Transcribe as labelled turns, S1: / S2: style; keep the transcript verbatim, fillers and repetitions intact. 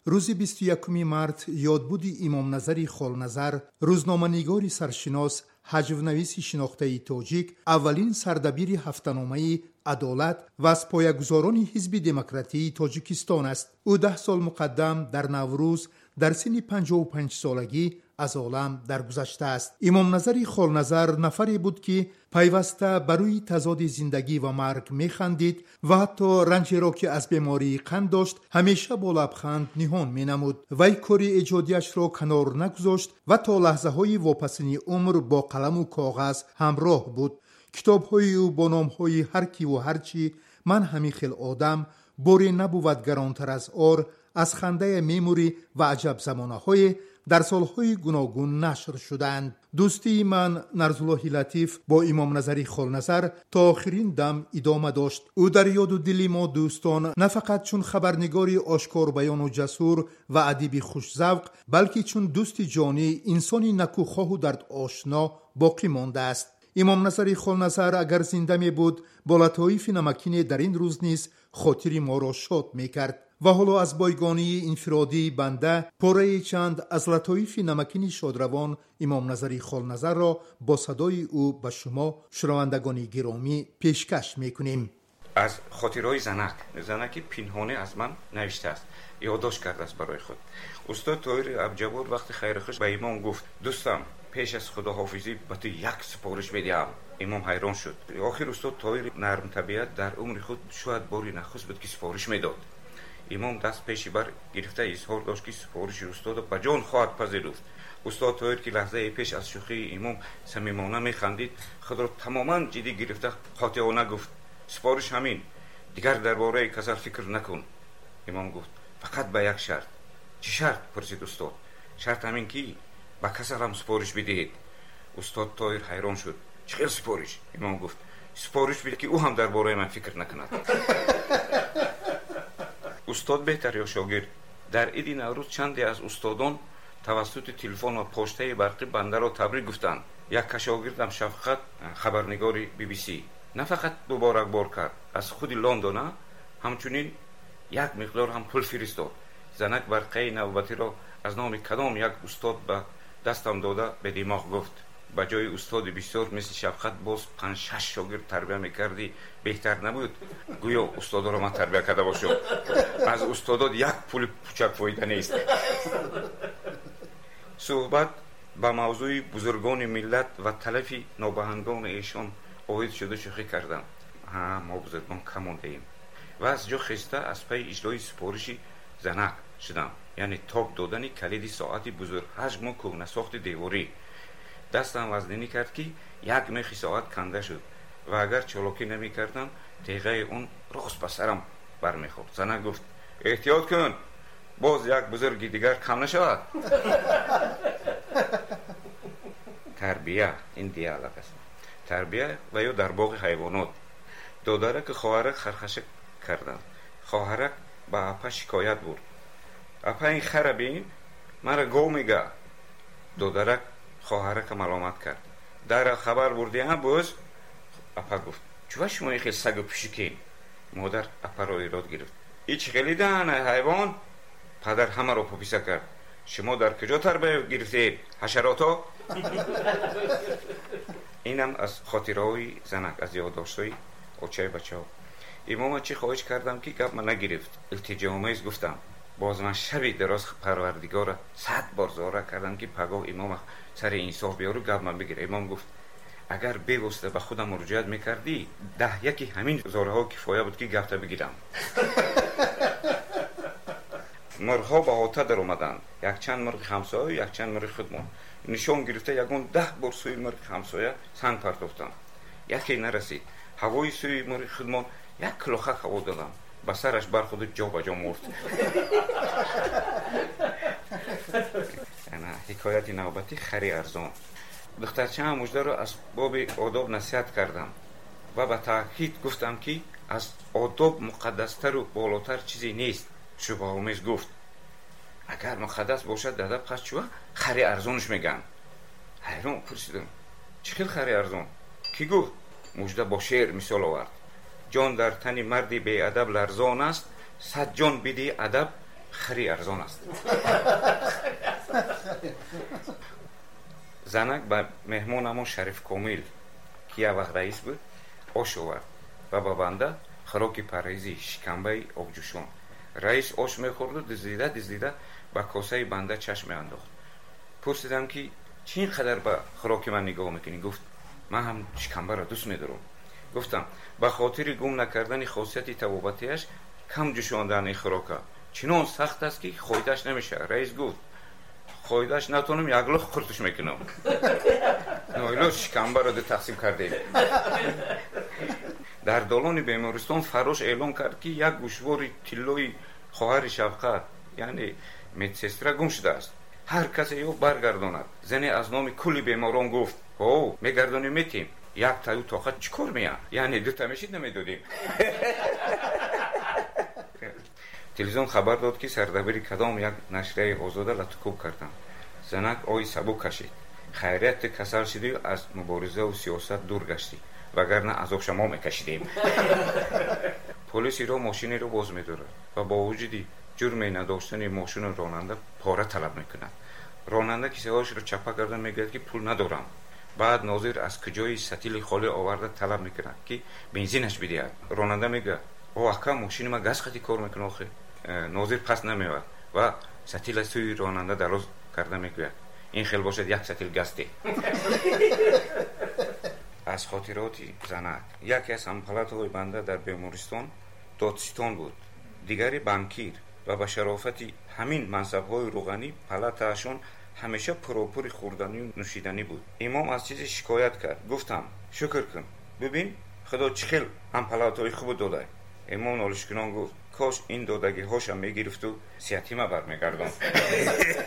S1: روز بیست و یکم مارس یادبود امام نظری خالنظر، روزنامه‌نگاری سرشناس، هجونویس شناخته تاجیک، اولین سردبیر هفته‌نامه عدالت و از پایه‌گذاران حزب دموکراتی تاجیکستان است. او ده سال مقدم در نوروز در سن پنجاه و پنج سالگی از عالم درگذشته است. امام نظری خالنظر نفری بود که پیوسته بروی تضاد زندگی و مرگ میخندید و حتی رنجی را که از بیماری قند داشت همیشه با لبخند نهان مینمود. وی کاری ایجادیش را کنار نگذاشت و تا لحظه های واپسین عمر با قلم و کاغذ همراه بود. کتاب های او با نام های هر کی و هر چی، من همی خیل آدم، بوری نبود گرانتر از آر، از خنده میموری و عجب زمانه های در سالهای گوناگون نشر شدند. دوستی من نرزالله لطیف با امام نظری خالنظر تا آخرین دم ادامه داشت. او در یاد و دل ما دوستان نه فقط چون خبرنگاری آشکار بیان و جسور و ادیب خوش‌ذوق، بلکه چون دوستی جانی، انسانی نکوخواه و درد آشنا باقی مانده است. امام نظری خالنظر اگر زنده می بود با لطایف نمکین در این روز نیز خاطر ما را شاد می کرد. و حالا از بایگانی انفرادی بنده پاره چند از لطایف نمکین شادروان امام نظری خالنظر را با صدای او به شما شنوندگان گرامی پیشکش میکنیم.
S2: از خاطرهای زنک زنکی پنهانی از من نوشته است، یادداشت کرده است برای خود. استاد طاهر ابجبار وقتی خیرخوش به امام گفت دوستم پیش از خداحافظی به تو یک سپارش میدهم. امام حیران شد. آخر استاد طاهر نرم طبیعت در عمر خود شاید باری نخست بود که سپارش میداد. امام دست پیش بر گرفته اظهار داشت که سپارش استاد به جان خواهد پذیرفت. استاد طاهر که لحظه پیش از شوخی امام صمیمانه میخندید، خود را تماما جدی گرفته قاطعانه گفت سپارش همین، دیگر درباره کسر فکر نکن. امام گفت فقط به یک شرط. چه شرط؟ پرسید استاد. شرط همین که به کسر هم سپارش بدهید. استاد طاهر حیران شد. چه سپارش؟ امام گفت سپارش بده که او هم درباره من فکر نکند. استاد بهتر یا شاگرد؟ در عید نوروز چندی از استادان توسط تلفن و پشته برقی بنده را تبریک گفتند. یک شاگردم شفقت، خبرنگاری بی بی سی، نه فقط مبارکباد کرد، از خود لندن همچنین یک مقدار هم پول فرستاد. زنک برقه نوبتی را از نام کدام یک استاد به دستم داده به دماغ گفت. به جای استاد بسیار مثل شفقت باز پنج شش شاگرد تربیه میکردی بهتر نبود؟ گویا استادا را من تربیه کرده باشم. از استادات یک پول پوچک فایده نیست. صحبت به موضوع بزرگان ملت و تلف نابهنگان ایشان آید شده شوخی کردم. ها ما بزرگان کمانده ایم و از جا خسته از پی اجرای سپارش زنک شدم، یعنی تاب دادن کلید ساعت بزرگ حجم و کهنه ساخت دیواری. دستم وزنی کرد که یک میخ ساعت کنده شد و اگر چالاکی نمی کردم تیغه اون راست به سرم برمیخورد. زنک گفت احتیاط کن باز یک بزرگی دیگر کم نشود. تربیه این دیالوگ است. تربیه و یا در باغ حیوانات. دادرک خواهرک خرخشه کردند. خواهرک به اپا شکایت برد. اپا این خر بین مرا گو میگه. دادرک خواهرک ملامت کرد. در خبر بردی هم باز؟ اپا گفت چوه شما این خیلی سگ و پیشکین؟ مادر اپا را ایراد گرفت. ایچ خیلی دهنه حیوان؟ پدر همه را پاپیسه کرد. شما در کجا تربیه گرفتید حشراتا؟ اینم از خاطره های زنک، از یادداشت های اوچه بچه ها. امام چی خواهش کردم که گپ من نگرفت. التجامیز گفتم. باز من شبی دراز پروردگار صد بار زاره کردم که پگاه امام سر انصاف بیارو گپ من بگیره. امام گفت اگر بی‌واسطه به خودم مراجعت میکردی ده یکی همین زاره ها کفایه بود که گپ بگیرم. مرغ‌ها به آتا در اومدند. یک چند مرغ همسایه، یک چند مرغ خودمان. نشان گرفته یگان ده بار سوی مرغ همسایه سنگ پرتافتند. یکی نرسید. هوای سوی مرغ خودمان یک کلاخک هوا دادم. به سرش بر خود جا به جا مرد. حکایت نوبتی خری ارزان. دخترچه هم مژده را از باب آداب نصیحت کردم و به تأکید گفتم که از آداب مقدستر و بالاتر چیزی نیست. شبه آمیز گفت اگر مقدس باشد داده پس چوه خری ارزانش میگن. حیران پرسیدم چه خیلی خری ارزان؟ کی گفت؟ مژده با شعر مثال آورد. جان در تن مردی بی ادب لرزان است، صد جان بدی ادب خری ارزان است. زنک با مهمانمون شریف کامل که یه وقت رئیس بود آش آورد و با بنده خوراک پرهیزی شکمبه آبجوشان. رئیس آش میخورد و دزدیده دزدیده با کاسه بنده چشم انداخت. پرسیدم که چی اینقدر با خوراک من نگاه میکنی؟ گفت من هم شکمبه را دوست میدارم. گفتم به خاطر گم نکردن خاصیت طبابتیش کم جوشاندن این خوراک چنان سخت است که خایدش نمیشه. رئیس گفت خایدش نتونم یک لخ خورتش میکنم. نایلا شکمبه را دو تقسیم کردیم. در دالان بیمارستان فراش اعلام کرد که یک گوشوار تیلوی خواهر شفقت یعنی مدسسترا گم شده است. هر کسی یا برگرداند. زن از نام کلی بیماران گفت او میگردانیم میتیم. یک تایو طاقت چیکار میاد؟ یعنی دو تا میشید نمیدادیم. تلویزیون خبر داد که سردبیر کدام یک نشریه آزاده لطکوب کردند. زنک آی سبو کشید. خیریت کسل شدی و از مبارزه و سیاست دور گشتی وگرنه عذاب شما میکشیدیم. پلیس را ماشینی را باز میدارد و با وجودی جرم نداشتن ماشین راننده پاره طلب میکند. راننده کیسه هاش را چپه کرده میگوید که پول ندارم. بعد ناظر از کجای ستیل خالی آورده طلب میکند که بنزینش بدهد. راننده میگه او اکا ماشین ما گاز خطی کار میکنه آخه. ناظر پس نمیاد و ستیل سوی راننده دراز کرده میگوید این خیلی باشد یک ستیل گاز ده. از خاطراتی زنک یکی از همپلات‌های بنده در بیمارستان دادستان بود، دیگری بانکیر و به شرافت همین منصب‌های روغنی پلاتشون همیشه پروپر خوردنی و نوشیدنی بود. امام از چیزی شکایت کرد. گفتم شکر کن ببین خدا چخیل همپلات‌های خوب داده. امام نالشکنان گفت کاش این دادگی هاشم میگرفت و سیاتی ما برمیگردم.